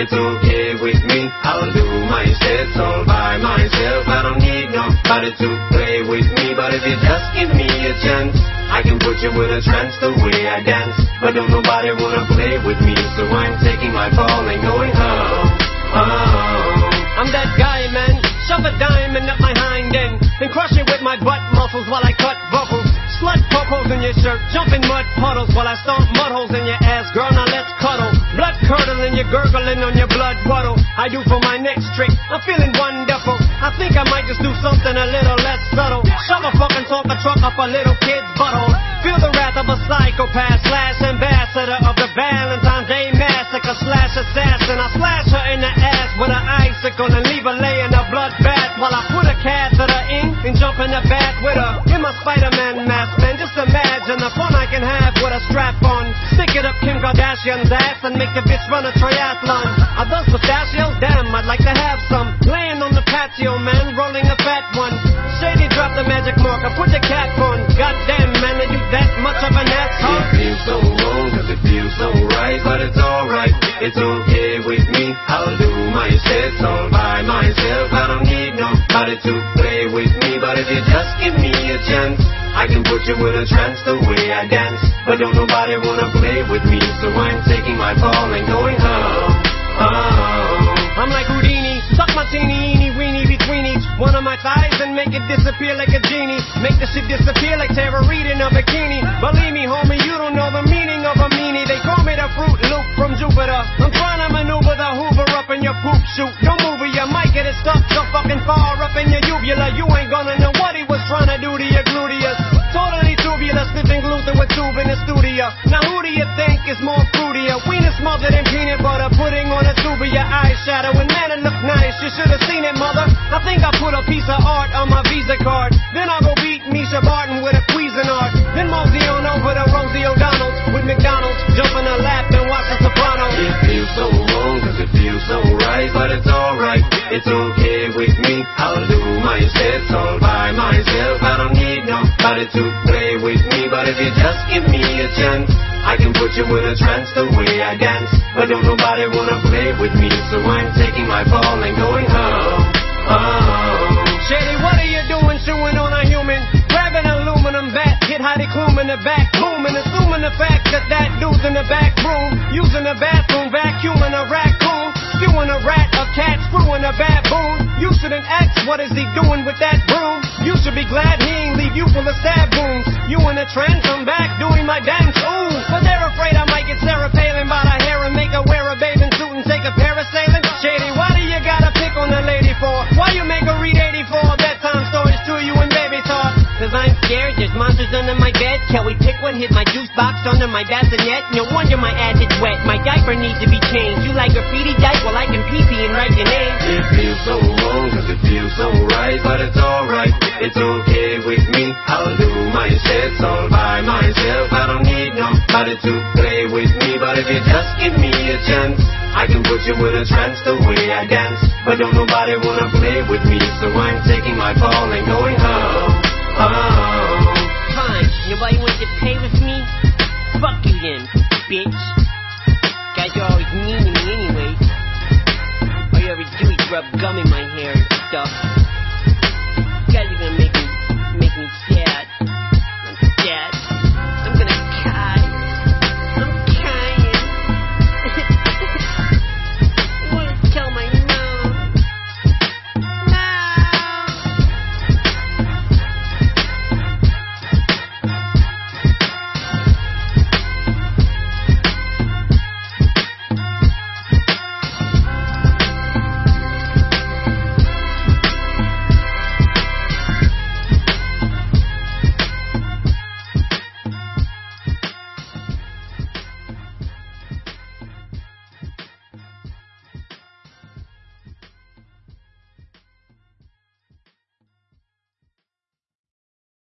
it's okay with me. I'll do my shit all by myself. I don't need nobody to play with me. But if you just give me a chance, I can put you in a trance the way I dance. But don't nobody wanna play with me, so I'm taking my ball and going home, home. I'm that guy, man. Shove a diamond up my hind end, then crush it with my butt muscles while I cut vocals. Slut poke holes in your shirt, jump in mud puddles while I stomp mud holes in your ass. Girl, now let's cuddle. Blood curdling, you're gurgling on your blood puddle. I do for my next trick, I'm feeling wonderful. I think I might just do something a little less subtle. Shove a fucking Tonka truck up a little kid's butthole. Feel the wrath of a psychopath slash ambassador of the Valentine's Day massacre slash assassin. I slash her in the ass with an icicle and leave her laying a blood bath while I put a catheter in and jump in the bath with her in my Spider-Man mask. Man, just imagine the fun I can have with a strap on. Stick it up Kim Kardashian's ass and make the bitch run a triathlon. Are those pistachios? Damn, I'd like to have some. Laying on the patio, man, rolling a fat one. Shady, drop the magic marker, put the cap on. Goddamn, man, are you that much of an asshole? It feels so wrong, cause it feels so right. But it's alright, it's okay with me. I'll do my shit all by myself. I don't need nobody to play with me. But if you just give me a chance, I can put you in a trance the way I dance. But don't nobody wanna play with me, so I'm taking my ball and going home, home. I'm like Houdini, suck my teeny weeny between each one of my thighs and make it disappear like a genie. Make the shit disappear like Tara Reid in a bikini. Believe me, homie, you don't know the meaning of a meanie. They call me the Fruit Loop from Jupiter. I'm trying to maneuver the Hoover up in your poop chute. Don't move it, you might get it stuck so fucking far up in your uvula. You ain't gonna know what he was trying to do to your gluteus. Totally tubular, sniffing gluten with tube in the studio. Now who do you think is more fruitier? Wiener smothered in peanut butter, putting on a tube of your eyeshadow. And man, it look nice, you should have seen it, mother. I think I put a piece of art on my Visa card. Then I'll go beat Misha Barton with a Cuisinart. Then mosey on over to Rosie O'Donnell's with McDonald's. Jump in her lap and watch The Sopranos. It feels so wrong, cause it feels so right. But it's alright, it's okay with me. I'll do my shit all by myself. I don't need nobody to play with me. But if you just give me a chance, I can put you in a trance the way I dance. But don't nobody wanna play with me, so I'm taking my ball and going home, home. Shady, what are you doing chewing on a human? Grab an aluminum bat, hit Heidi Klum in the back, boom, and assuming the fact that that dude's in the back room, using the bathroom, vacuuming a raccoon, spewing a rat, a cat, screwing a baboon. You shouldn't ask what is he doing with that broom. You should be glad he ain't leave you full of stab wounds. You in a trance, I'm back doing my dance, ooh. But they're afraid I might get Sarah Palin by the hair and make her wear a bathing suit and take a parasailing. Shady, why do you gotta pick on the lady for? Why you make her read 84 bedtime stories to you and baby talk? Cause I'm scared, there's monsters under my bed. Can we pick one, hit my juice box under my bassinet? No wonder my ass is wet, my diaper needs to be changed. You like graffiti dice? Well I can pee-pee and write your name. It feels so wrong, cause it feels so right. But it's alright, it's okay with me. I'll do my shit all by myself. I don't need nobody to play with me. But if you just give me a chance, I can put you in a trance the way I dance. But don't nobody wanna play with me, so I'm taking my ball and